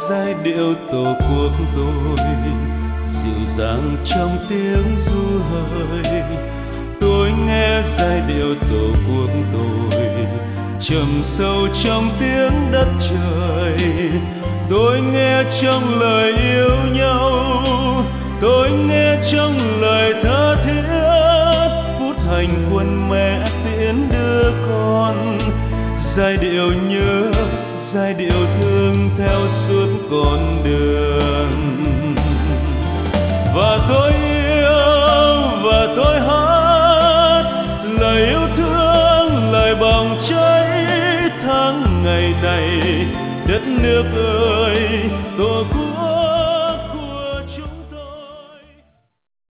giai điệu tổ quốc tôi dịu dàng trong tiếng ru hơi. Tôi nghe giai điệu tổ quốc tôi trầm sâu trong tiếng đất trời. Tôi nghe trong lời yêu nhau, tôi nghe trong lời tha thiết, phút hành quân mẹ tiễn đưa con. Giai điệu nhớ, giai điệu thương theo suốt con đường.